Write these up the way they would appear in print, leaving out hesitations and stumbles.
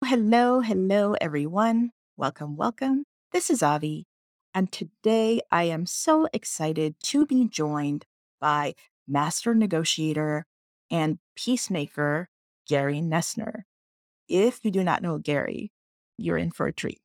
Hello, everyone. Welcome. This is Avi, and today I am so excited to be joined by master negotiator and peacemaker Gary Nessner. If you do not know Gary, you're in for a treat.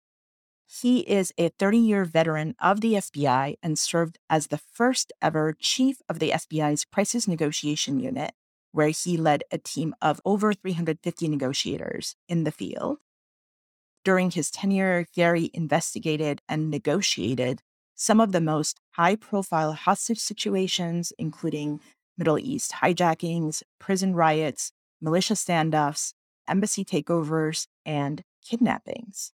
He is a 30-year veteran of the FBI and served as the first ever chief of the FBI's crisis negotiation unit, where he led a team of over 350 negotiators in the field. During his tenure, Gary investigated and negotiated some of the most high-profile hostage situations, including Middle East hijackings, prison riots, militia standoffs, embassy takeovers, and kidnappings.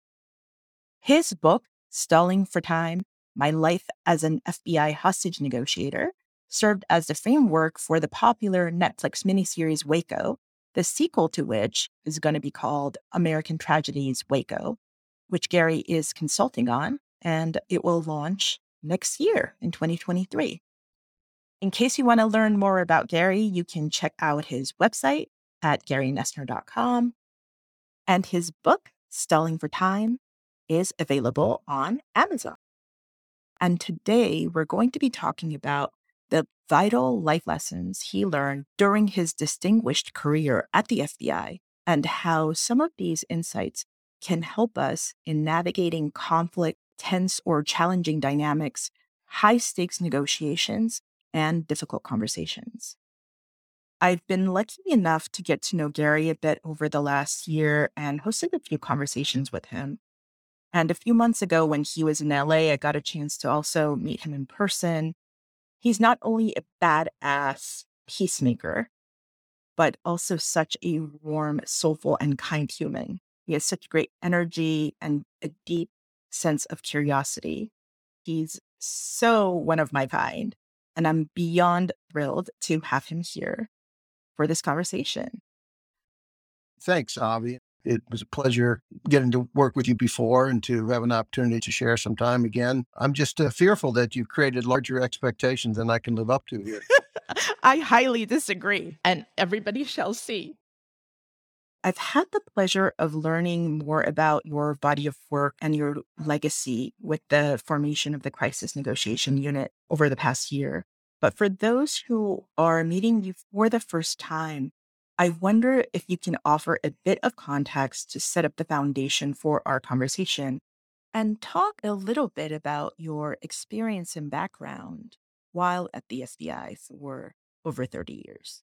His book, Stalling for Time: My Life as an FBI Hostage Negotiator, served as the framework for the popular Netflix miniseries Waco, the sequel to which is going to be called American Tragedies Waco, which Gary is consulting on, and it will launch next year in 2023. In case you want to learn more about Gary, you can check out his website at GaryNessner.com, and his book, Stalling for Time, is available on Amazon. And today we're going to be talking about the vital life lessons he learned during his distinguished career at the FBI and how some of these insights can help us in navigating conflict, tense or challenging dynamics, high stakes negotiations, and difficult conversations. I've been lucky enough to get to know Gary a bit over the last year and hosted a few conversations with him. And a few months ago, when he was in LA, I got a chance to also meet him in person. He's not only a badass peacemaker, but also such a warm, soulful, and kind human. He has such great energy and a deep sense of curiosity. He's so one of my kind, and I'm beyond thrilled to have him here for this conversation. Thanks, Avi. It was a pleasure getting to work with you before and to have an opportunity to share some time again. I'm just fearful that you've created larger expectations than I can live up to here. I highly disagree, and everybody shall see. I've had the pleasure of learning more about your body of work and your legacy with the formation of the Crisis Negotiation Unit over the past year. But for those who are meeting you for the first time, I wonder if you can offer a bit of context to set up the foundation for our conversation and talk a little bit about your experience and background while at the FBI for over 30 years.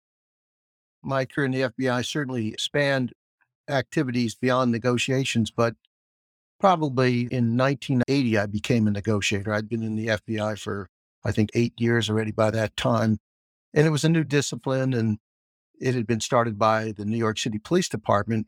My career in the FBI certainly spanned activities beyond negotiations, but probably in 1980, I became a negotiator. I'd been in the FBI for, I think, 8 years already by that time. And it was a new discipline, and it had been started by the New York City Police Department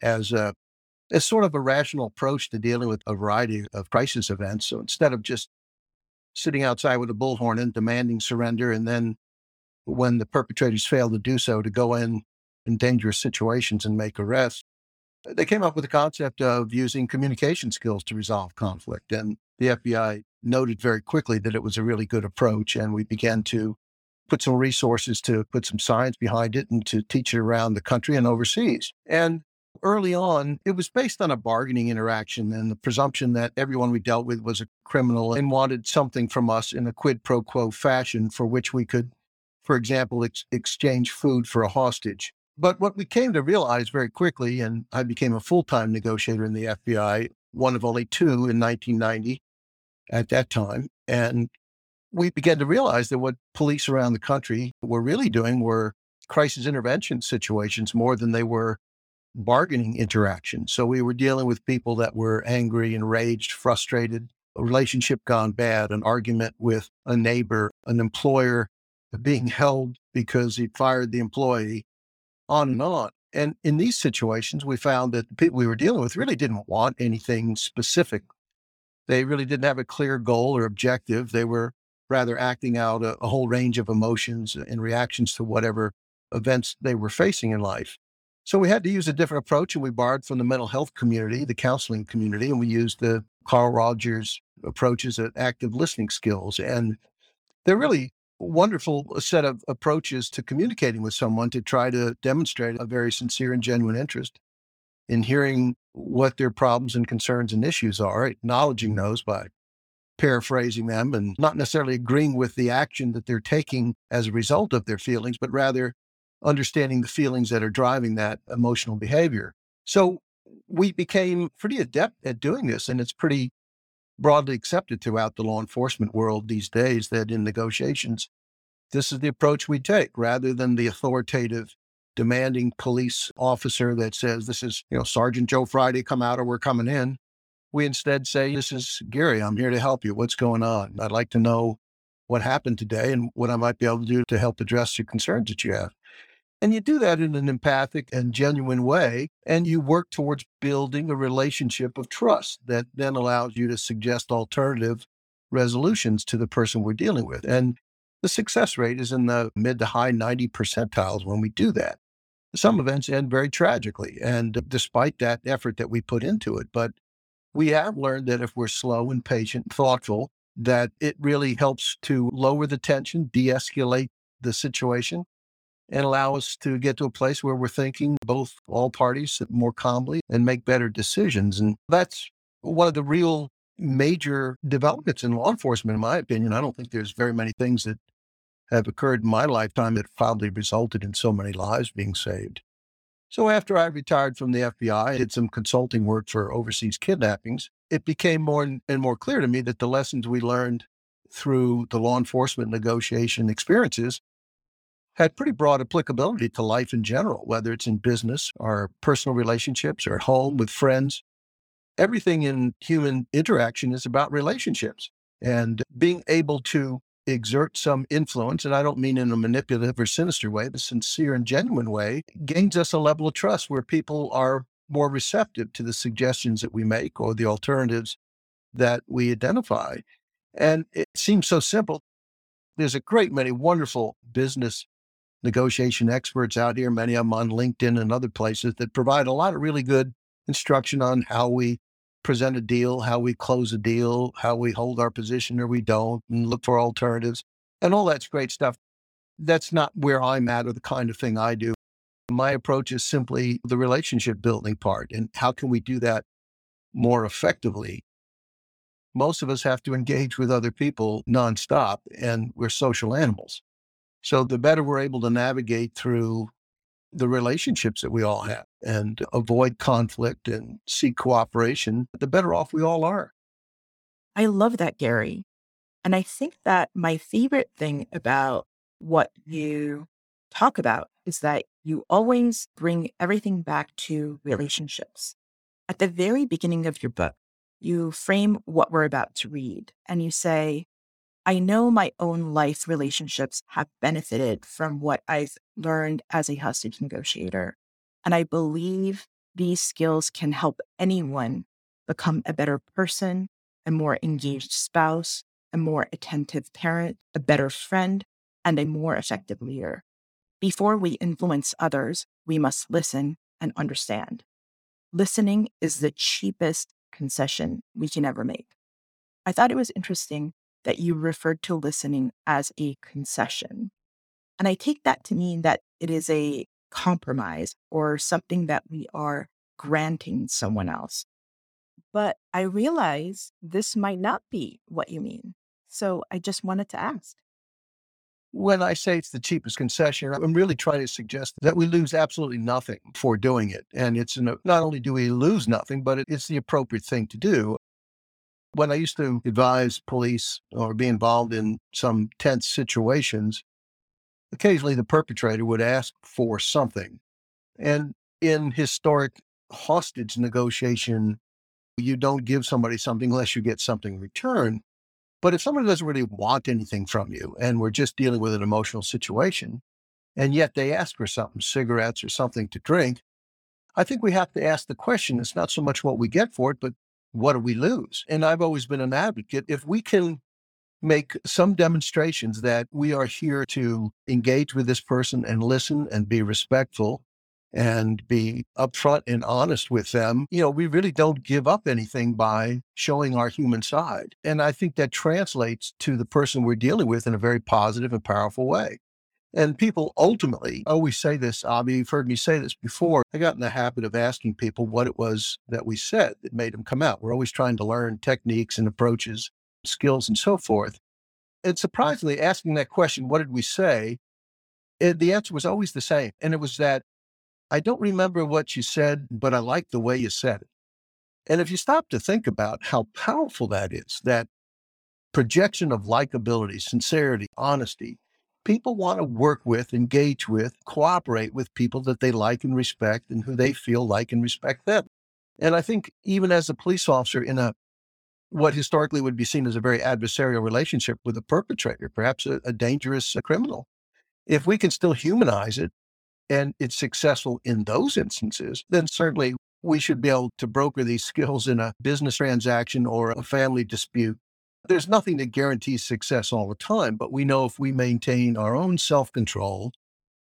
as sort of a rational approach to dealing with a variety of crisis events. So instead of just sitting outside with a bullhorn and demanding surrender, and then when the perpetrators fail to do so, to go in dangerous situations and make arrests, they came up with the concept of using communication skills to resolve conflict. And the FBI noted very quickly that it was a really good approach. And we began to put some resources to put some science behind it and to teach it around the country and overseas. And early on, it was based on a bargaining interaction and the presumption that everyone we dealt with was a criminal and wanted something from us in a quid pro quo fashion for which we could, for example, exchange food for a hostage. But what we came to realize very quickly, and I became a full-time negotiator in the FBI, one of only two in 1990 at that time. And we began to realize that what police around the country were really doing were crisis intervention situations more than they were bargaining interactions. So we were dealing with people that were angry, enraged, frustrated, a relationship gone bad, an argument with a neighbor, an employer being held because he fired the employee, on and on. And in these situations, we found that the people we were dealing with really didn't want anything specific. They really didn't have a clear goal or objective. They were rather acting out a whole range of emotions and reactions to whatever events they were facing in life. So we had to use a different approach, and we borrowed from the mental health community, the counseling community, and we used the Carl Rogers approaches at active listening skills. And they're really wonderful set of approaches to communicating with someone to try to demonstrate a very sincere and genuine interest in hearing what their problems and concerns and issues are, acknowledging those by paraphrasing them and not necessarily agreeing with the action that they're taking as a result of their feelings, but rather understanding the feelings that are driving that emotional behavior. So we became pretty adept at doing this, and it's pretty broadly accepted throughout the law enforcement world these days that in negotiations, this is the approach we take rather than the authoritative, demanding police officer that says, this is, Sergeant Joe Friday, come out or we're coming in. We instead say, this is Gary, I'm here to help you. What's going on? I'd like to know what happened today and what I might be able to do to help address your concerns that you have. And you do that in an empathic and genuine way, and you work towards building a relationship of trust that then allows you to suggest alternative resolutions to the person we're dealing with. And the success rate is in the mid to high 90 percentiles when we do that. Some events end very tragically, and despite that effort that we put into it, but we have learned that if we're slow and patient, thoughtful, that it really helps to lower the tension, de-escalate the situation, and allow us to get to a place where we're thinking both all parties more calmly and make better decisions. And that's one of the real major developments in law enforcement, in my opinion. I don't think there's very many things that have occurred in my lifetime that probably resulted in so many lives being saved. So after I retired from the FBI, I did some consulting work for overseas kidnappings. It became more and more clear to me that the lessons we learned through the law enforcement negotiation experiences had pretty broad applicability to life in general, whether it's in business or personal relationships or at home with friends. Everything in human interaction is about relationships, and being able to exert some influence, and I don't mean in a manipulative or sinister way, but sincere and genuine way, gains us a level of trust where people are more receptive to the suggestions that we make or the alternatives that we identify. And it seems so simple. There's a great many wonderful business negotiation experts out here, many of them on LinkedIn and other places, that provide a lot of really good instruction on how we present a deal, how we close a deal, how we hold our position or we don't, and look for alternatives. And all that's great stuff. That's not where I'm at or the kind of thing I do. My approach is simply the relationship building part. And how can we do that more effectively? Most of us have to engage with other people nonstop, and we're social animals. So the better we're able to navigate through the relationships that we all have and avoid conflict and seek cooperation, the better off we all are. I love that, Gary. And I think that my favorite thing about what you talk about is that you always bring everything back to relationships. At the very beginning of your book, you frame what we're about to read and you say, I know my own life relationships have benefited from what I've learned as a hostage negotiator. And I believe these skills can help anyone become a better person, a more engaged spouse, a more attentive parent, a better friend, and a more effective leader. Before we influence others, we must listen and understand. Listening is the cheapest concession we can ever make. I thought it was interesting that you referred to listening as a concession. And I take that to mean that it is a compromise or something that we are granting someone else. But I realize this might not be what you mean. So I just wanted to ask. When I say it's the cheapest concession, I'm really trying to suggest that we lose absolutely nothing for doing it. And not only do we lose nothing, but it's the appropriate thing to do. When I used to advise police or be involved in some tense situations, occasionally the perpetrator would ask for something. And in historic hostage negotiation, you don't give somebody something unless you get something in return. But if somebody doesn't really want anything from you and we're just dealing with an emotional situation, and yet they ask for something, cigarettes or something to drink, I think we have to ask the question. It's not so much what we get for it, but what do we lose? And I've always been an advocate. If we can make some demonstrations that we are here to engage with this person and listen and be respectful and be upfront and honest with them, we really don't give up anything by showing our human side. And I think that translates to the person we're dealing with in a very positive and powerful way. And people ultimately always say this, Abby, you've heard me say this before. I got in the habit of asking people what it was that we said that made them come out. We're always trying to learn techniques and approaches, skills, and so forth. And surprisingly, asking that question, what did we say? The answer was always the same. And it was that I don't remember what you said, but I like the way you said it. And if you stop to think about how powerful that is, that projection of likability, sincerity, honesty, people want to work with, engage with, cooperate with people that they like and respect and who they feel like and respect them. And I think even as a police officer in what historically would be seen as a very adversarial relationship with a perpetrator, perhaps a dangerous criminal, if we can still humanize it and it's successful in those instances, then certainly we should be able to broker these skills in a business transaction or a family dispute. There's nothing that guarantees success all the time, but we know if we maintain our own self control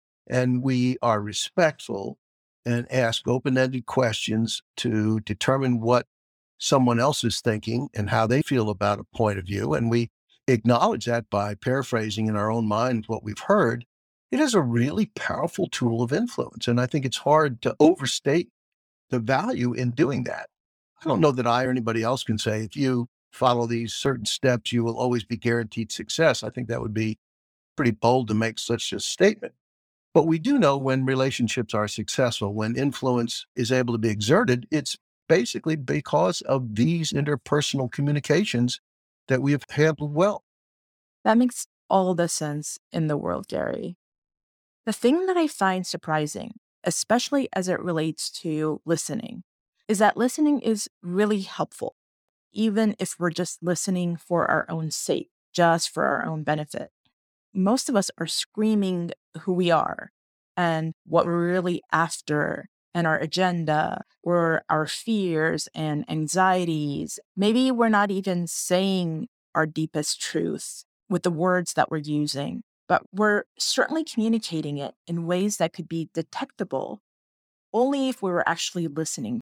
and we are respectful and ask open ended questions to determine what someone else is thinking and how they feel about a point of view, and we acknowledge that by paraphrasing in our own mind what we've heard, it is a really powerful tool of influence. And I think it's hard to overstate the value in doing that. I don't know that I or anybody else can say if you follow these certain steps, you will always be guaranteed success. I think that would be pretty bold to make such a statement. But we do know when relationships are successful, when influence is able to be exerted, it's basically because of these interpersonal communications that we have handled well. That makes all the sense in the world, Gary. The thing that I find surprising, especially as it relates to listening, is that listening is really helpful, even if we're just listening for our own sake, just for our own benefit. Most of us are screaming who we are and what we're really after and our agenda or our fears and anxieties. Maybe we're not even saying our deepest truth with the words that we're using, but we're certainly communicating it in ways that could be detectable only if we were actually listening.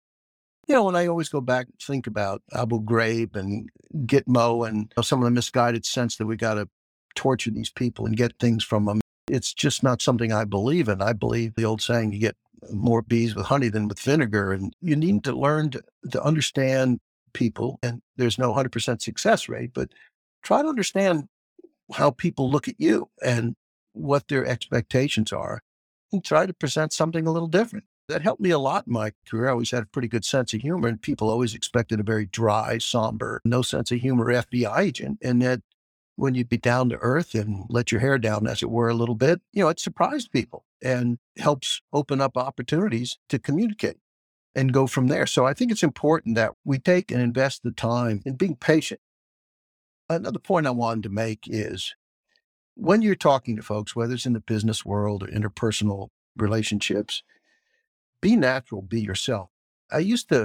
And I always go back and think about Abu Ghraib and Gitmo and some of the misguided sense that we got to torture these people and get things from them. It's just not something I believe in. I believe the old saying, you get more bees with honey than with vinegar. And you need to learn to understand people. And there's no 100% success rate, but try to understand how people look at you and what their expectations are and try to present something a little different. That helped me a lot in my career. I always had a pretty good sense of humor, and people always expected a very dry, somber, no sense of humor FBI agent. And that when you'd be down to earth and let your hair down, as it were, a little bit, it surprised people and helps open up opportunities to communicate and go from there. So I think it's important that we take and invest the time in being patient. Another point I wanted to make is when you're talking to folks, whether it's in the business world or interpersonal relationships, be natural, be yourself. I used to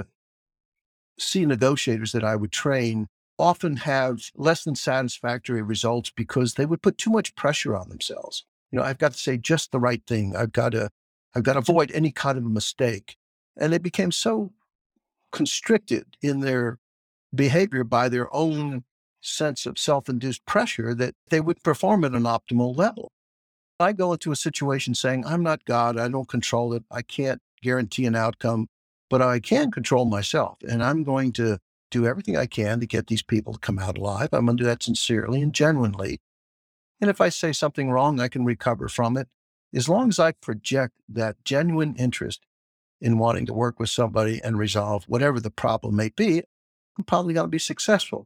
see negotiators that I would train often have less than satisfactory results because they would put too much pressure on themselves. I've got to say just the right thing. I've got to avoid any kind of a mistake. And they became so constricted in their behavior by their own sense of self-induced pressure that they would perform at an optimal level. I go into a situation saying, I'm not God. I don't control it. I can't guarantee an outcome, but I can control myself. And I'm going to do everything I can to get these people to come out alive. I'm going to do that sincerely and genuinely. And if I say something wrong, I can recover from it. As long as I project that genuine interest in wanting to work with somebody and resolve whatever the problem may be, I'm probably going to be successful.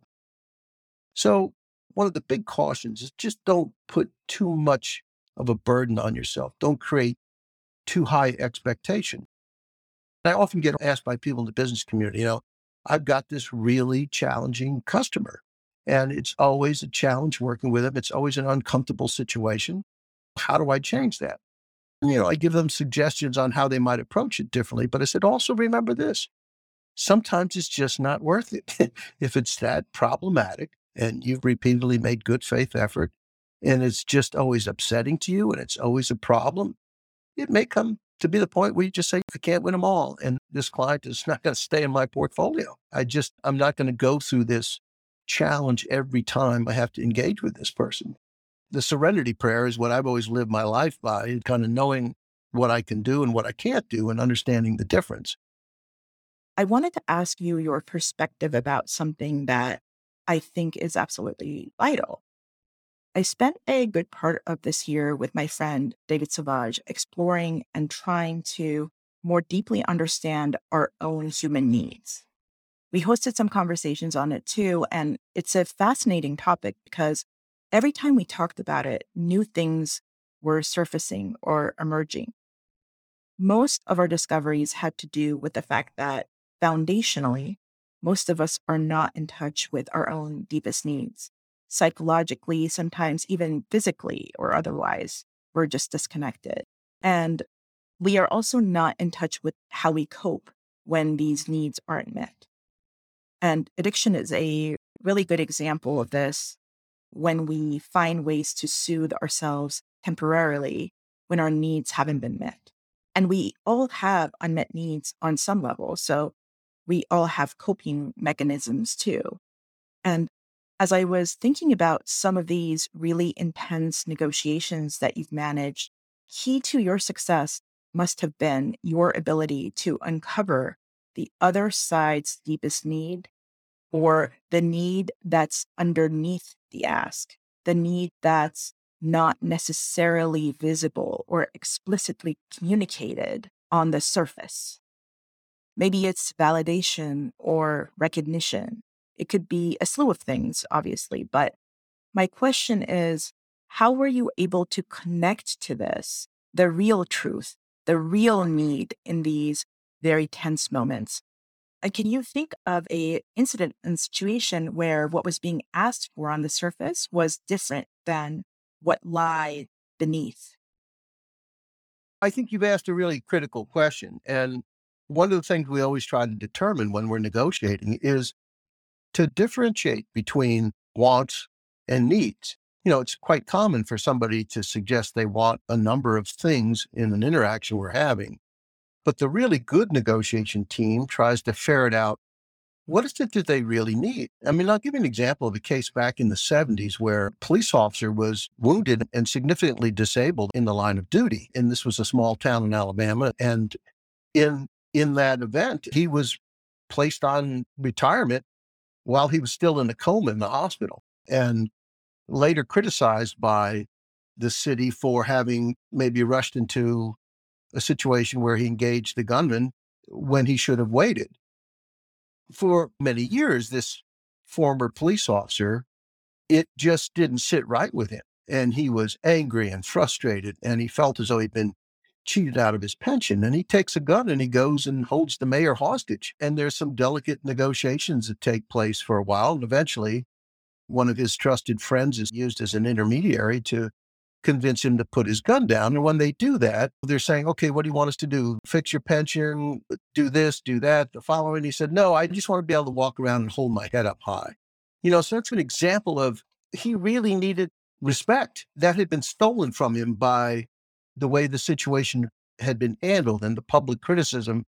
So one of the big cautions is just don't put too much of a burden on yourself. Don't create too high expectation. I often get asked by people in the business community, I've got this really challenging customer, and it's always a challenge working with them. It's always an uncomfortable situation. How do I change that? I give them suggestions on how they might approach it differently, but I said, also remember this. Sometimes it's just not worth it. If it's that problematic and you've repeatedly made good faith effort and it's just always upsetting to you and it's always a problem, it may come to be the point where you just say, I can't win them all. And this client is not going to stay in my portfolio. I'm not going to go through this challenge every time I have to engage with this person. The serenity prayer is what I've always lived my life by, kind of knowing what I can do and what I can't do and understanding the difference. I wanted to ask you your perspective about something that I think is absolutely vital. I spent a good part of this year with my friend David Savage exploring and trying to more deeply understand our own human needs. We hosted some conversations on it too, and it's a fascinating topic because every time we talked about it, new things were surfacing or emerging. Most of our discoveries had to do with the fact that foundationally, most of us are not in touch with our own deepest needs. Psychologically, sometimes even physically or otherwise, we're just disconnected. And we are also not in touch with how we cope when these needs aren't met. And addiction is a really good example of this when we find ways to soothe ourselves temporarily when our needs haven't been met. And we all have unmet needs on some level. So we all have coping mechanisms too. And as I was thinking about some of these really intense negotiations that you've managed, key to your success must have been your ability to uncover the other side's deepest need or the need that's underneath the ask, the need that's not necessarily visible or explicitly communicated on the surface. Maybe it's validation or recognition. It could be a slew of things, obviously. But my question is, how were you able to connect to this, the real truth, the real need in these very tense moments? And can you think of a incident and situation where what was being asked for on the surface was different than what lied beneath? I think you've asked a really critical question. And one of the things we always try to determine when we're negotiating is to differentiate between wants and needs. It's quite common for somebody to suggest they want a number of things in an interaction we're having. But the really good negotiation team tries to ferret out what is it that they really need. I mean, I'll give you an example of a case back in the 70s where a police officer was wounded and significantly disabled in the line of duty. And this was a small town in Alabama. And in that event, he was placed on retirement while he was still in a coma in the hospital, and later criticized by the city for having maybe rushed into a situation where he engaged the gunman when he should have waited. For many years, this former police officer, it just didn't sit right with him. And he was angry and frustrated, and he felt as though he'd been cheated out of his pension. And he takes a gun and he goes and holds the mayor hostage. And there's some delicate negotiations that take place for a while. And eventually, one of his trusted friends is used as an intermediary to convince him to put his gun down. And when they do that, they're saying, okay, what do you want us to do? Fix your pension, do this, do that, the following. He said, no, I just want to be able to walk around and hold my head up high. So that's an example of he really needed respect that had been stolen from him by the way the situation had been handled and the public criticism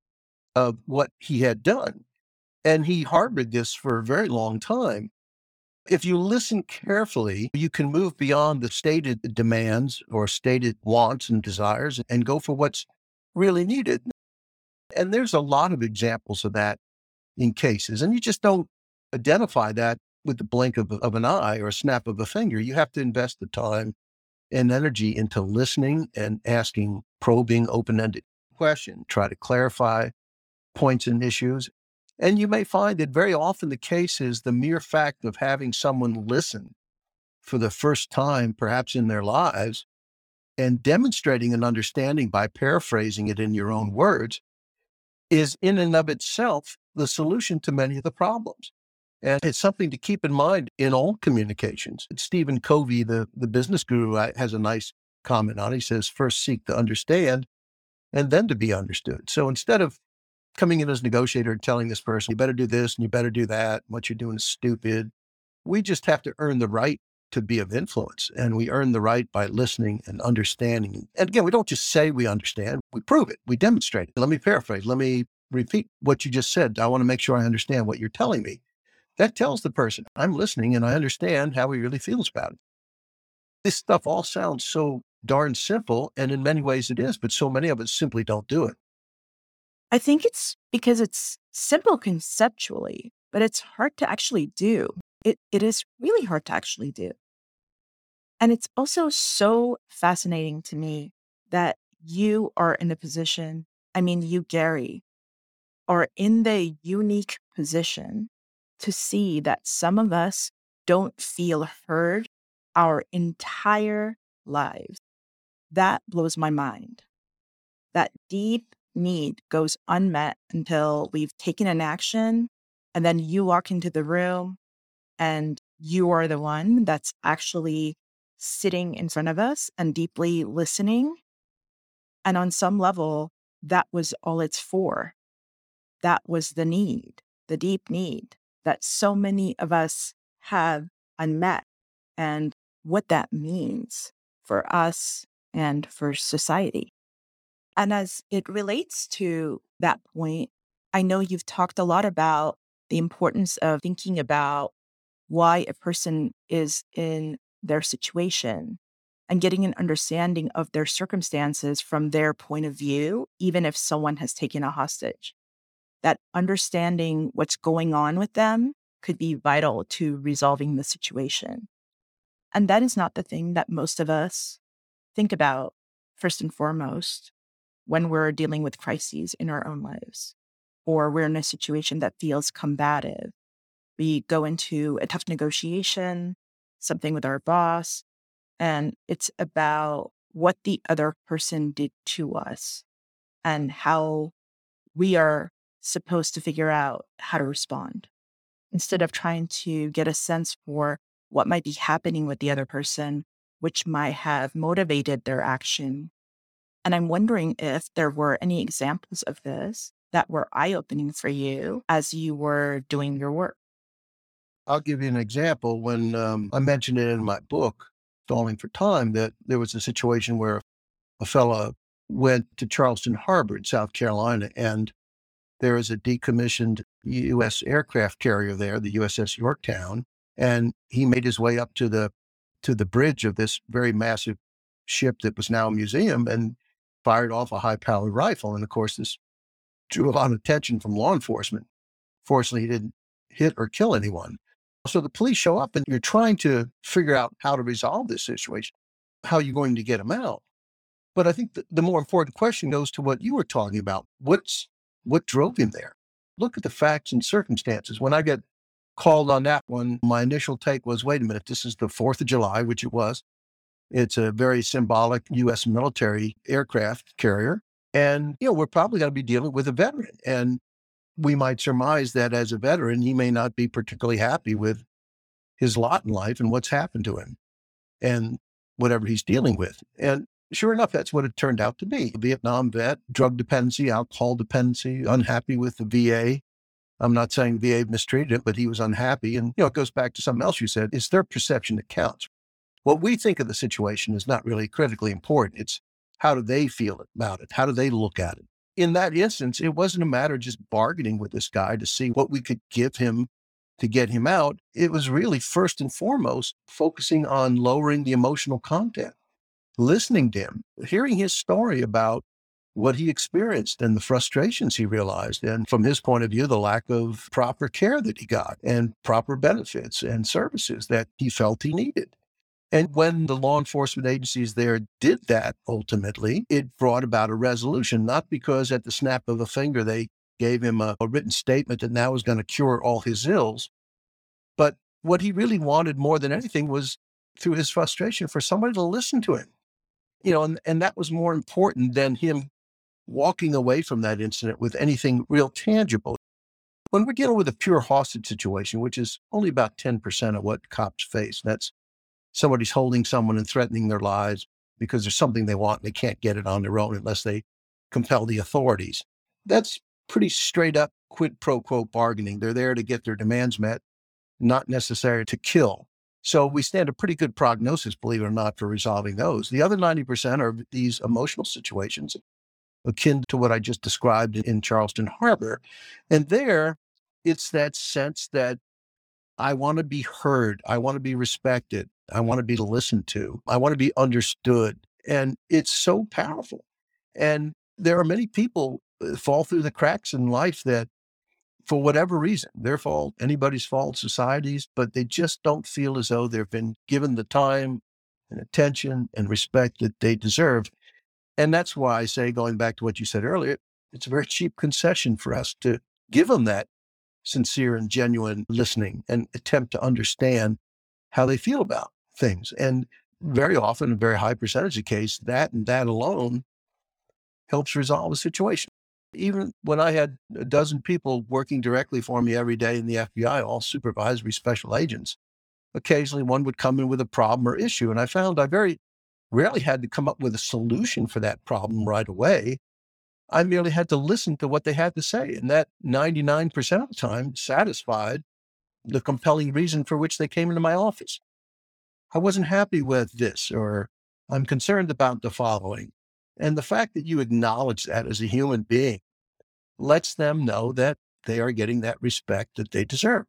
of what he had done. And he harbored this for a very long time. If you listen carefully, you can move beyond the stated demands or stated wants and desires and go for what's really needed. And there's a lot of examples of that in cases. And you just don't identify that with the blink of an eye or a snap of a finger. You have to invest the time and energy into listening and asking probing, open ended questions, try to clarify points and issues. And you may find that very often the case is the mere fact of having someone listen for the first time, perhaps in their lives, and demonstrating an understanding by paraphrasing it in your own words is in and of itself the solution to many of the problems. And it's something to keep in mind in all communications. Stephen Covey, the business guru, has a nice comment on it. He says, first seek to understand and then to be understood. So instead of coming in as a negotiator and telling this person, you better do this and you better do that, what you're doing is stupid, we just have to earn the right to be of influence. And we earn the right by listening and understanding. And again, we don't just say we understand, we prove it, we demonstrate it. Let me paraphrase, let me repeat what you just said. I want to make sure I understand what you're telling me. That tells the person, I'm listening and I understand how he really feels about it. This stuff all sounds so darn simple, and in many ways it is, but so many of us simply don't do it. I think it's because it's simple conceptually, but it's hard to actually do. It is really hard to actually do. And it's also so fascinating to me that you are in a position, I mean, you, Gary, are in the unique position to see that some of us don't feel heard our entire lives. That blows my mind. That deep need goes unmet until we've taken an action, and then you walk into the room and you are the one that's actually sitting in front of us and deeply listening. And on some level, that was all it's for. That was the need, the deep need that so many of us have unmet, and what that means for us and for society. And as it relates to that point, I know you've talked a lot about the importance of thinking about why a person is in their situation and getting an understanding of their circumstances from their point of view, even if someone has taken a hostage. That understanding what's going on with them could be vital to resolving the situation. And that is not the thing that most of us think about first and foremost when we're dealing with crises in our own lives, or we're in a situation that feels combative. We go into a tough negotiation, something with our boss, and it's about what the other person did to us and how we are supposed to figure out how to respond instead of trying to get a sense for what might be happening with the other person, which might have motivated their action. And I'm wondering if there were any examples of this that were eye opening for you as you were doing your work. I'll give you an example. When I mentioned it in my book, Stalling for Time, that there was a situation where a fella went to Charleston Harbor in South Carolina, and there is a decommissioned U.S. aircraft carrier there, the USS Yorktown, and he made his way up to the bridge of this very massive ship that was now a museum and fired off a high-powered rifle. And of course, this drew a lot of attention from law enforcement. Fortunately, he didn't hit or kill anyone. So the police show up, and you're trying to figure out how to resolve this situation. How are you going to get him out? But I think the more important question goes to what you were talking about. What drove him there? Look at the facts and circumstances. When I get called on that one, my initial take was, wait a minute, this is the 4th of July, which it was. It's a very symbolic U.S. military aircraft carrier. And, we're probably going to be dealing with a veteran. And we might surmise that as a veteran, he may not be particularly happy with his lot in life and what's happened to him and whatever he's dealing with. And sure enough, that's what it turned out to be. A Vietnam vet, drug dependency, alcohol dependency, unhappy with the VA. I'm not saying the VA mistreated him, but he was unhappy. And, it goes back to something else you said. It's their perception that counts. What we think of the situation is not really critically important. It's how do they feel about it? How do they look at it? In that instance, it wasn't a matter of just bargaining with this guy to see what we could give him to get him out. It was really first and foremost focusing on lowering the emotional content, listening to him, hearing his story about what he experienced and the frustrations he realized. And from his point of view, the lack of proper care that he got and proper benefits and services that he felt he needed. And when the law enforcement agencies there did that, ultimately, it brought about a resolution, not because at the snap of a finger they gave him a written statement that now is going to cure all his ills. But what he really wanted more than anything was, through his frustration, for somebody to listen to him. And that was more important than him walking away from that incident with anything real tangible. When we're dealing with a pure hostage situation, which is only about 10% of what cops face, that's somebody's holding someone and threatening their lives because there's something they want and they can't get it on their own unless they compel the authorities. That's pretty straight up quid pro quo bargaining. They're there to get their demands met, not necessary to kill. So we stand a pretty good prognosis, believe it or not, for resolving those. The other 90% are these emotional situations akin to what I just described in Charleston Harbor. And there, it's that sense that I want to be heard. I want to be respected. I want to be listened to. I want to be understood. And it's so powerful. And there are many people fall through the cracks in life that, for whatever reason, their fault, anybody's fault, society's, but they just don't feel as though they've been given the time and attention and respect that they deserve. And that's why I say, going back to what you said earlier, it's a very cheap concession for us to give them that sincere and genuine listening and attempt to understand how they feel about things. And very often, a very high percentage of case, that and that alone helps resolve a situation. Even when I had a dozen people working directly for me every day in the FBI, all supervisory special agents, occasionally one would come in with a problem or issue. And I found I very rarely had to come up with a solution for that problem right away. I merely had to listen to what they had to say. And that 99% of the time satisfied the compelling reason for which they came into my office. I wasn't happy with this, or I'm concerned about the following. And the fact that you acknowledge that as a human being lets them know that they are getting that respect that they deserve.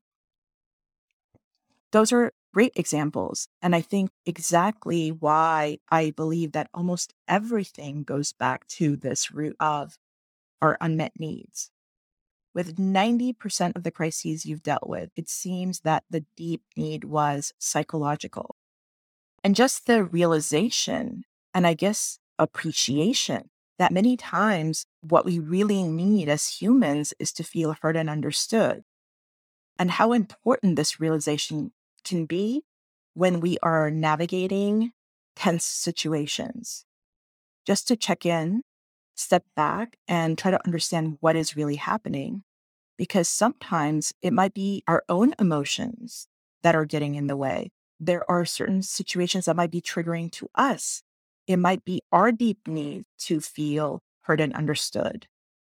Those are great examples. And I think exactly why I believe that almost everything goes back to this root of our unmet needs. With 90% of the crises you've dealt with, it seems that the deep need was psychological. And just the realization, and I guess appreciation, that many times what we really need as humans is to feel heard and understood. And how important this realization can be when we are navigating tense situations. Just to check in, step back, and try to understand what is really happening. Because sometimes it might be our own emotions that are getting in the way. There are certain situations that might be triggering to us. It might be our deep need to feel heard and understood.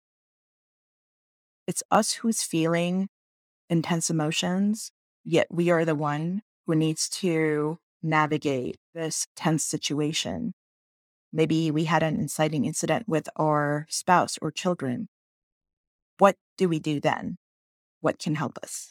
It's us who's feeling intense emotions, yet we are the one who needs to navigate this tense situation. Maybe we had an inciting incident with our spouse or children. What do we do then? What can help us?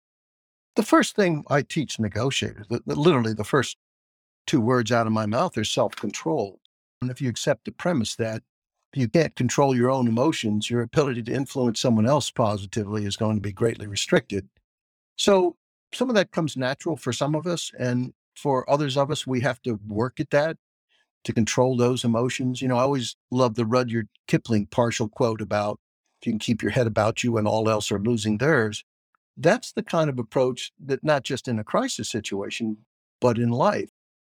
The first thing I teach negotiators, literally the first two words out of my mouth are self-control. And if you accept the premise that if you can't control your own emotions, your ability to influence someone else positively is going to be greatly restricted. So some of that comes natural for some of us, and for others of us, we have to work at that to control those emotions. I always love the Rudyard Kipling partial quote about if you can keep your head about you when all else are losing theirs. That's the kind of approach that not just in a crisis situation, but in life.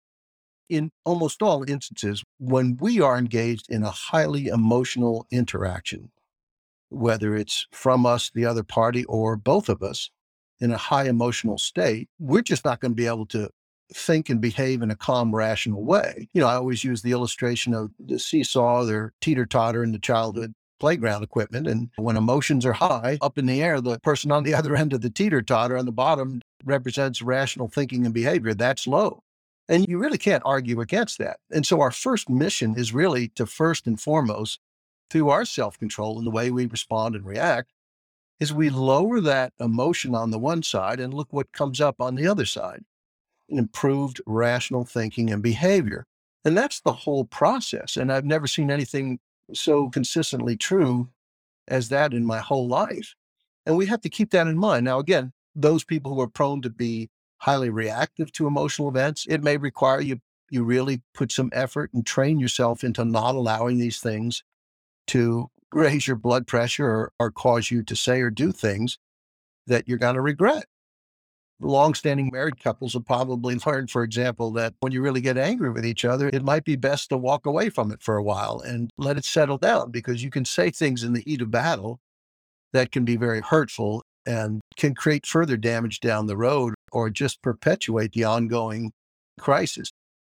In almost all instances, when we are engaged in a highly emotional interaction, whether it's from us, the other party, or both of us in a high emotional state, we're just not going to be able to think and behave in a calm, rational way. I always use the illustration of the seesaw or teeter-totter in the childhood playground equipment. And when emotions are high, up in the air, the person on the other end of the teeter-totter on the bottom represents rational thinking and behavior. That's low. And you really can't argue against that. And so our first mission is really to first and foremost, through our self-control and the way we respond and react, is we lower that emotion on the one side and look what comes up on the other side. Improved rational thinking and behavior. And that's the whole process. And I've never seen anything so consistently true as that in my whole life. And we have to keep that in mind. Now, again, those people who are prone to be highly reactive to emotional events, it may require you really put some effort and train yourself into not allowing these things to raise your blood pressure or cause you to say or do things that you're going to regret. Longstanding married couples have probably learned, for example, that when you really get angry with each other, it might be best to walk away from it for a while and let it settle down, because you can say things in the heat of battle that can be very hurtful and can create further damage down the road or just perpetuate the ongoing crisis.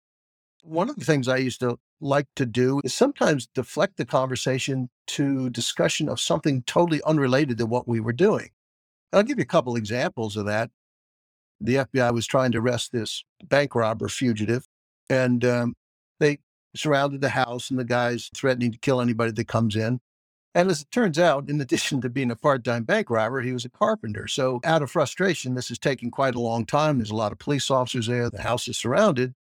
One of the things I used to like to do is sometimes deflect the conversation to discussion of something totally unrelated to what we were doing. I'll give you a couple examples of that. The FBI was trying to arrest this bank robber fugitive, and they surrounded the house, and the guy's threatening to kill anybody that comes in. And as it turns out, in addition to being a part-time bank robber, he was a carpenter. So out of frustration, this is taking quite a long time. There's a lot of police officers there. The house is surrounded.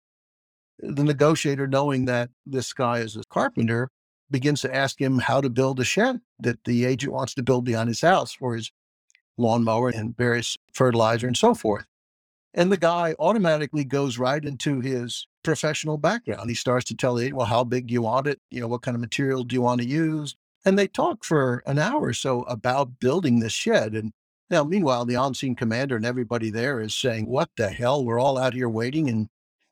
The negotiator, knowing that this guy is a carpenter, begins to ask him how to build a shed that the agent wants to build behind his house for his lawnmower and various fertilizer and so forth. And the guy automatically goes right into his professional background. He starts to tell the agent, well, how big do you want it? What kind of material do you want to use? And they talk for an hour or so about building this shed. And now, meanwhile, the on-scene commander and everybody there is saying, what the hell? We're all out here waiting and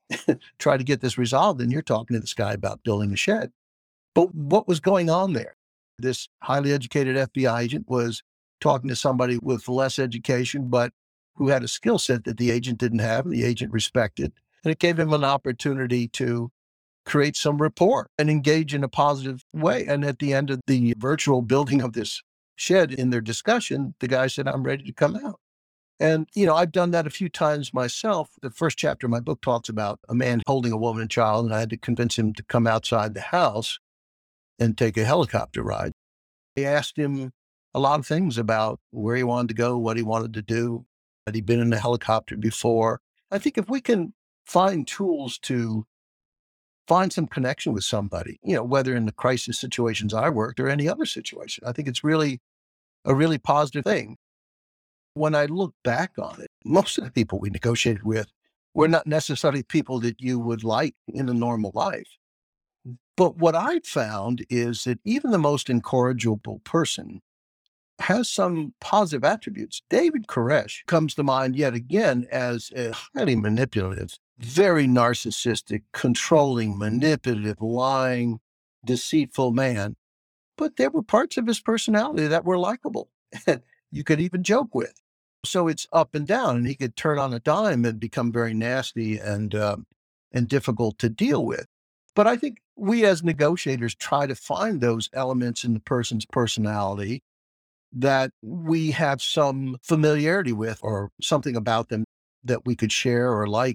try to get this resolved. And you're talking to this guy about building a shed. But what was going on there? This highly educated FBI agent was talking to somebody with less education, but who had a skill set that the agent didn't have, and the agent respected. And it gave him an opportunity to create some rapport and engage in a positive way. And at the end of the virtual building of this shed in their discussion, the guy said, I'm ready to come out. And, I've done that a few times myself. The first chapter of my book talks about a man holding a woman and child, and I had to convince him to come outside the house and take a helicopter ride. I asked him a lot of things about where he wanted to go, what he wanted to do. Had he been in a helicopter before? I think if we can find tools to find some connection with somebody, whether in the crisis situations I worked or any other situation, I think it's really a really positive thing. When I look back on it, most of the people we negotiated with were not necessarily people that you would like in a normal life. But what I found is that even the most incorrigible person has some positive attributes. David Koresh comes to mind yet again as a highly manipulative, very narcissistic, controlling, manipulative, lying, deceitful man. But there were parts of his personality that were likable and you could even joke with. So it's up and down, and he could turn on a dime and become very nasty and difficult to deal with. But I think we as negotiators try to find those elements in the person's personality that we have some familiarity with or something about them that we could share or like.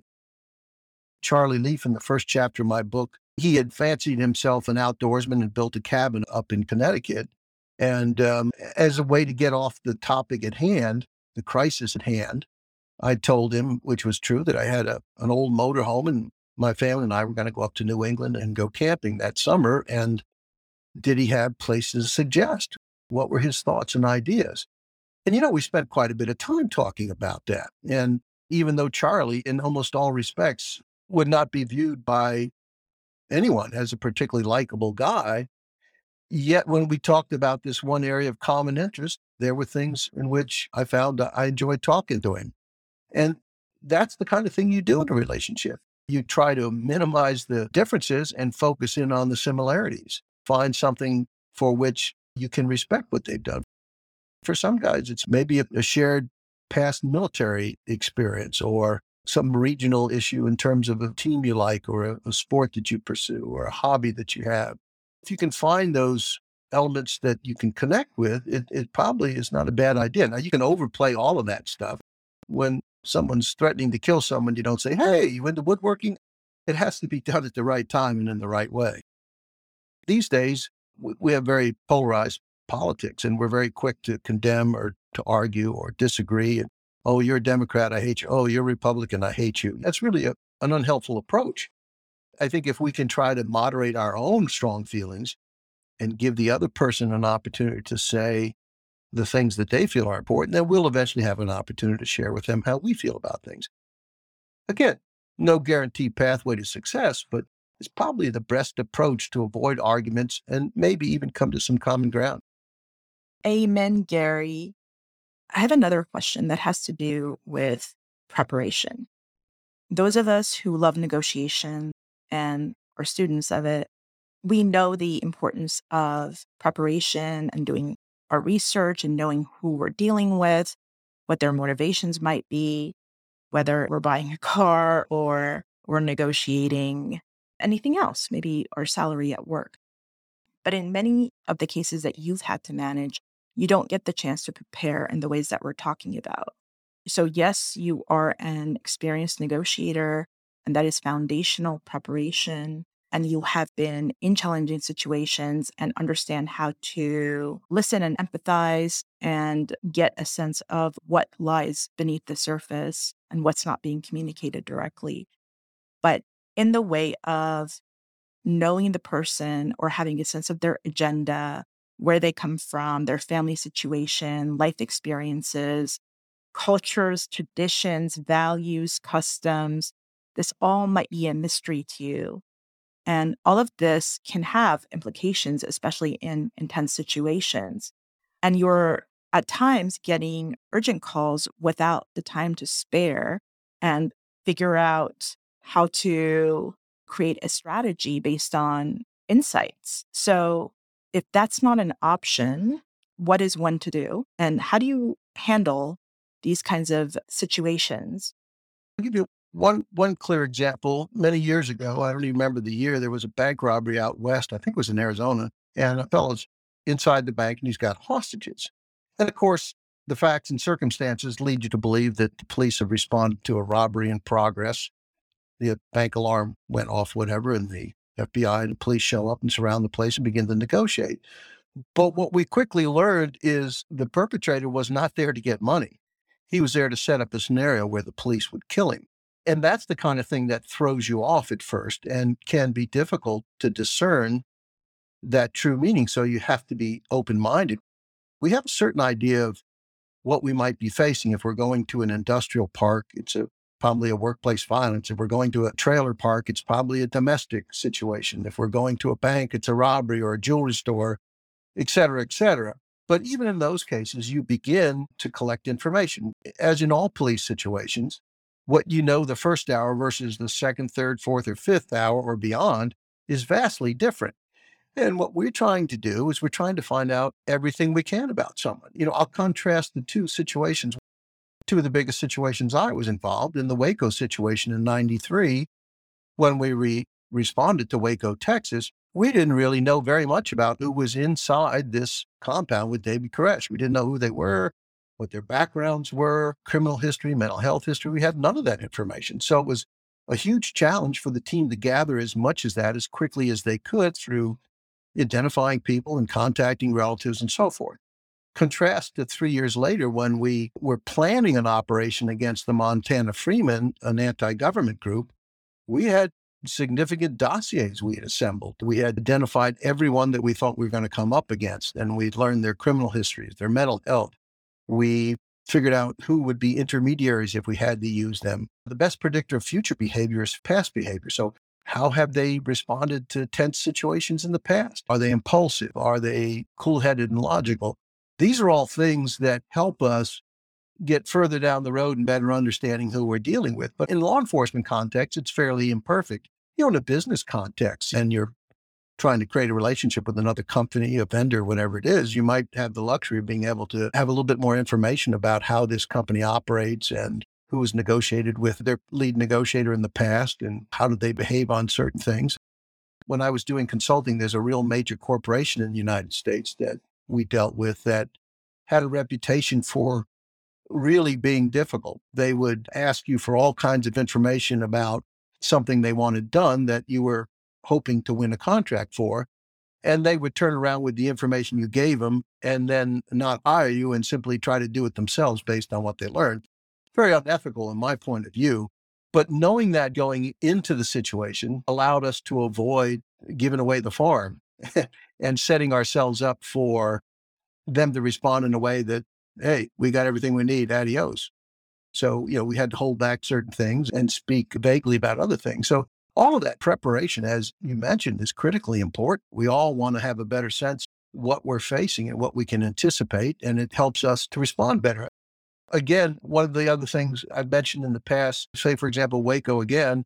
Charlie Leaf, in the first chapter of my book, he had fancied himself an outdoorsman and built a cabin up in Connecticut. And as a way to get off the topic at hand, the crisis at hand, I told him, which was true, that I had an old motorhome and my family and I were going to go up to New England and go camping that summer. And did he have places to suggest? What were his thoughts and ideas? And, we spent quite a bit of time talking about that. And even though Charlie, in almost all respects, would not be viewed by anyone as a particularly likable guy, yet when we talked about this one area of common interest, there were things in which I found I enjoyed talking to him. And that's the kind of thing you do in a relationship. You try to minimize the differences and focus in on the similarities. Find something for which you can respect what they've done. For some guys, it's maybe a shared past military experience or some regional issue in terms of a team you like or a sport that you pursue or a hobby that you have. If you can find those elements that you can connect with, it probably is not a bad idea. Now, you can overplay all of that stuff. When someone's threatening to kill someone, you don't say, hey, you into woodworking? It has to be done at the right time and in the right way. These days, we have very polarized politics, and we're very quick to condemn or to argue or disagree. And, oh, you're a Democrat, I hate you. Oh, you're a Republican, I hate you. That's really an unhelpful approach. I think if we can try to moderate our own strong feelings and give the other person an opportunity to say the things that they feel are important, then we'll eventually have an opportunity to share with them how we feel about things. Again, no guaranteed pathway to success, but it's probably the best approach to avoid arguments and maybe even come to some common ground. Amen, Gary. I have another question that has to do with preparation. Those of us who love negotiation and are students of it, we know the importance of preparation and doing our research and knowing who we're dealing with, what their motivations might be, whether we're buying a car or we're negotiating anything else, maybe our salary at work. But in many of the cases that you've had to manage, you don't get the chance to prepare in the ways that we're talking about. So, yes, you are an experienced negotiator, and that is foundational preparation. and you have been in challenging situations and understand how to listen and empathize and get a sense of what lies beneath the surface and what's not being communicated directly. But in the way of knowing the person or having a sense of their agenda, where they come from, their family situation, life experiences, cultures, traditions, values, customs, this all might be a mystery to you. And all of this can have implications, especially in intense situations. And you're at times getting urgent calls without the time to spare and figure out how to create a strategy based on insights. So, if that's not an option, what is one to do? And how do you handle these kinds of situations? I'll give you one clear example. Many years ago, I don't even remember the year, there was a bank robbery out west. I think it was in Arizona, and a fellow's inside the bank and he's got hostages. And of course, the facts and circumstances lead you to believe that the police have responded to a robbery in progress. The bank alarm went off, whatever, and the FBI and the police show up and surround the place and begin to negotiate. But what we quickly learned is the perpetrator was not there to get money. He was there to set up a scenario where the police would kill him. And that's the kind of thing that throws you off at first and can be difficult to discern that true meaning. So you have to be open minded. We have a certain idea of what we might be facing. If we're going to an industrial park, probably a workplace violence. If we're going to a trailer park, it's probably a domestic situation. If we're going to a bank, it's a robbery or a jewelry store, et cetera, et cetera. But even in those cases, you begin to collect information. As in all police situations, what you know the first hour versus the second, third, fourth, or fifth hour or beyond is vastly different. And what we're trying to do is we're trying to find out everything we can about someone. I'll contrast the two situations. Two of the biggest situations I was involved in, the Waco situation in 93, when we responded to Waco, Texas. We didn't really know very much about who was inside this compound with David Koresh. We didn't know who they were, what their backgrounds were, criminal history, mental health history. We had none of that information. So it was a huge challenge for the team to gather as much as that as quickly as they could through identifying people and contacting relatives and so forth. Contrast to 3 years later when we were planning an operation against the Montana Freemen, an anti-government group. We had significant dossiers we had assembled. We had identified everyone that we thought we were going to come up against, and we'd learned their criminal histories, their mental health. We figured out who would be intermediaries if we had to use them. The best predictor of future behavior is past behavior. So how have they responded to tense situations in the past? Are they impulsive? Are they cool-headed and logical? These are all things that help us get further down the road and better understanding who we're dealing with. But in law enforcement context, it's fairly imperfect. In a business context and you're trying to create a relationship with another company, a vendor, whatever it is, you might have the luxury of being able to have a little bit more information about how this company operates and who was negotiated with their lead negotiator in the past and how did they behave on certain things. When I was doing consulting, there's a real major corporation in the United States that we dealt with that had a reputation for really being difficult. They would ask you for all kinds of information about something they wanted done that you were hoping to win a contract for. And they would turn around with the information you gave them and then not hire you and simply try to do it themselves based on what they learned. Very unethical in my point of view. But knowing that going into the situation allowed us to avoid giving away the farm and setting ourselves up for them to respond in a way that, hey, we got everything we need, adios. So, we had to hold back certain things and speak vaguely about other things. So all of that preparation, as you mentioned, is critically important. We all want to have a better sense what we're facing and what we can anticipate, and it helps us to respond better. Again, one of the other things I've mentioned in the past, say, for example, Waco again,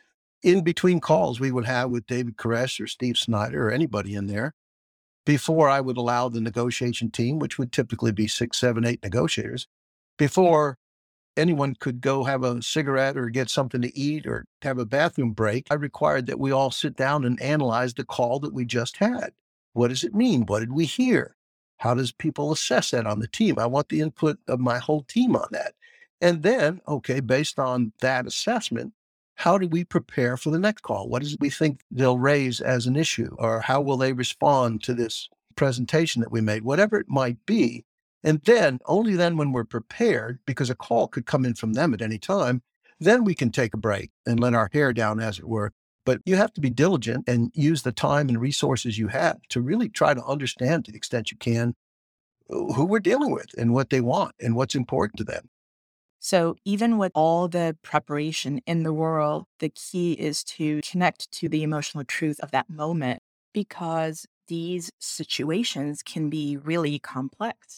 in between calls we would have with David Koresh or Steve Snyder or anybody in there, before I would allow the negotiation team, which would typically be 6, 7, 8 negotiators, before anyone could go have a cigarette or get something to eat or have a bathroom break, I required that we all sit down and analyze the call that we just had. What does it mean? What did we hear? How does people assess that on the team? I want the input of my whole team on that. And then, okay, based on that assessment, how do we prepare for the next call? What is it we think they'll raise as an issue? Or how will they respond to this presentation that we made? Whatever it might be. And then, only then when we're prepared, because a call could come in from them at any time, then we can take a break and let our hair down, as it were. But you have to be diligent and use the time and resources you have to really try to understand to the extent you can who we're dealing with and what they want and what's important to them. So, even with all the preparation in the world, the key is to connect to the emotional truth of that moment because these situations can be really complex.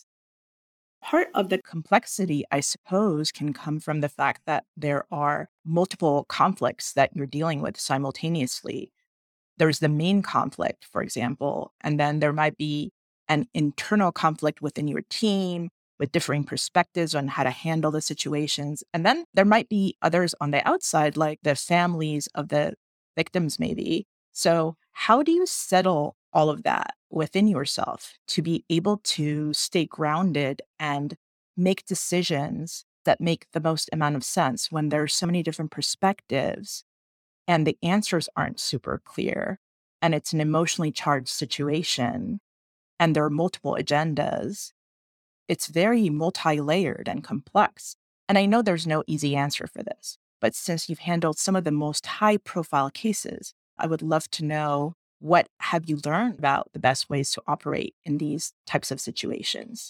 Part of the complexity, I suppose, can come from the fact that there are multiple conflicts that you're dealing with simultaneously. There's the main conflict, for example, and then there might be an internal conflict within your team with differing perspectives on how to handle the situations. And then there might be others on the outside, like the families of the victims, maybe. So, how do you settle all of that within yourself to be able to stay grounded and make decisions that make the most amount of sense when there's so many different perspectives and the answers aren't super clear and it's an emotionally charged situation and there are multiple agendas? It's very multi-layered and complex. And I know there's no easy answer for this, but since you've handled some of the most high-profile cases, I would love to know, what have you learned about the best ways to operate in these types of situations?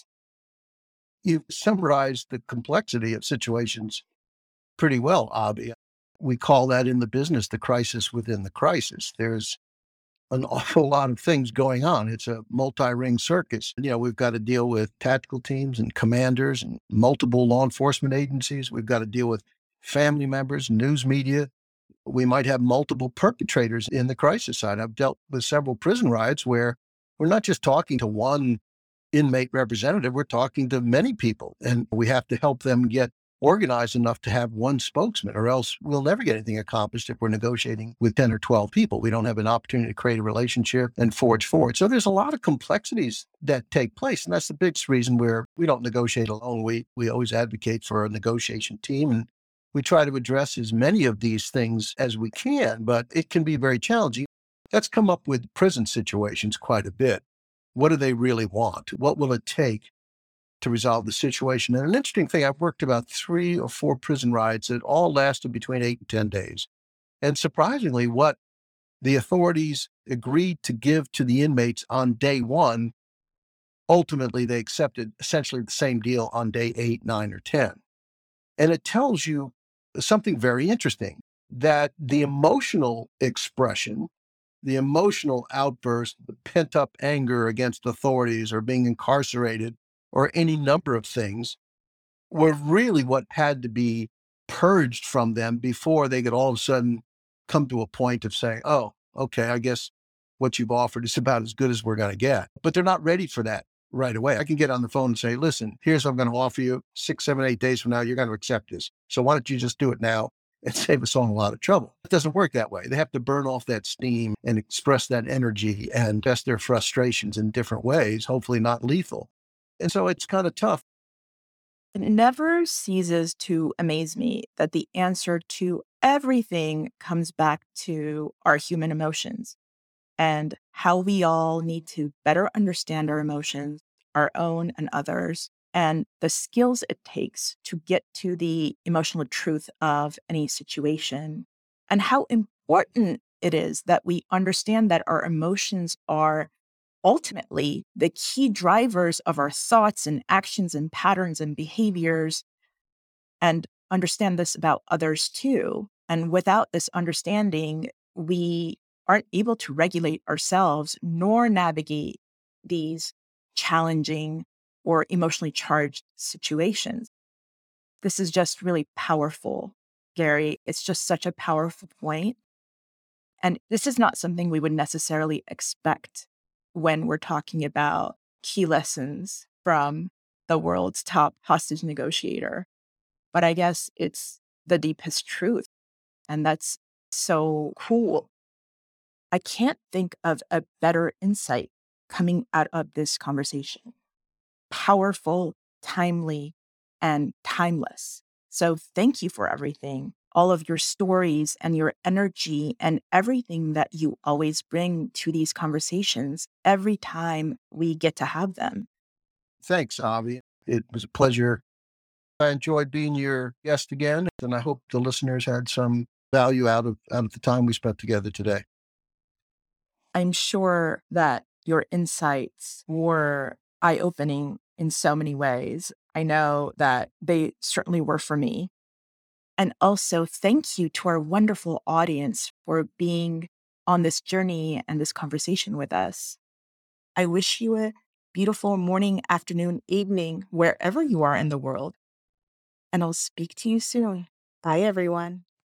You've summarized the complexity of situations pretty well, Avi. We call that in the business the crisis within the crisis. There's an awful lot of things going on. It's a multi-ring circus. We've got to deal with tactical teams and commanders and multiple law enforcement agencies. We've got to deal with family members, news media. We might have multiple perpetrators in the crisis side. I've dealt with several prison riots where we're not just talking to one inmate representative, we're talking to many people, and we have to help them get organized enough to have one spokesman, or else we'll never get anything accomplished if we're negotiating with 10 or 12 people. We don't have an opportunity to create a relationship and forge forward. So there's a lot of complexities that take place. And that's the biggest reason where we don't negotiate alone. We always advocate for a negotiation team, and we try to address as many of these things as we can, but it can be very challenging. That's come up with prison situations quite a bit. What do they really want? What will it take to resolve the situation? And an interesting thing, I've worked about 3 or 4 prison riots that all lasted between 8 and 10 days. And surprisingly, what the authorities agreed to give to the inmates on day one, ultimately they accepted essentially the same deal on day 8, 9, or 10. And it tells you something very interesting, that the emotional expression, the emotional outburst, the pent up anger against authorities or being incarcerated or any number of things were really what had to be purged from them before they could all of a sudden come to a point of saying, oh, okay, I guess what you've offered is about as good as we're going to get. But they're not ready for that right away. I can get on the phone and say, listen, here's what I'm going to offer you 6, 7, 8 days from now. You're going to accept this. So why don't you just do it now and save us all a lot of trouble? It doesn't work that way. They have to burn off that steam and express that energy and test their frustrations in different ways, hopefully not lethal. And so it's kind of tough. It never ceases to amaze me that the answer to everything comes back to our human emotions and how we all need to better understand our emotions, our own and others, and the skills it takes to get to the emotional truth of any situation, and how important it is that we understand that our emotions are ultimately the key drivers of our thoughts and actions and patterns and behaviors, and understand this about others too. And without this understanding, we aren't able to regulate ourselves nor navigate these challenging or emotionally charged situations. This is just really powerful, Gary. It's just such a powerful point. And this is not something we would necessarily expect when we're talking about key lessons from the world's top hostage negotiator. But I guess it's the deepest truth. And that's so cool. I can't think of a better insight coming out of this conversation. Powerful, timely, and timeless. So thank you for everything. all of your stories and your energy and everything that you always bring to these conversations every time we get to have them. Thanks, Avi. It was a pleasure. I enjoyed being your guest again, and I hope the listeners had some value out of the time we spent together today. I'm sure that your insights were eye opening in so many ways. I know that they certainly were for me. And also, thank you to our wonderful audience for being on this journey and this conversation with us. I wish you a beautiful morning, afternoon, evening, wherever you are in the world. And I'll speak to you soon. Bye, everyone.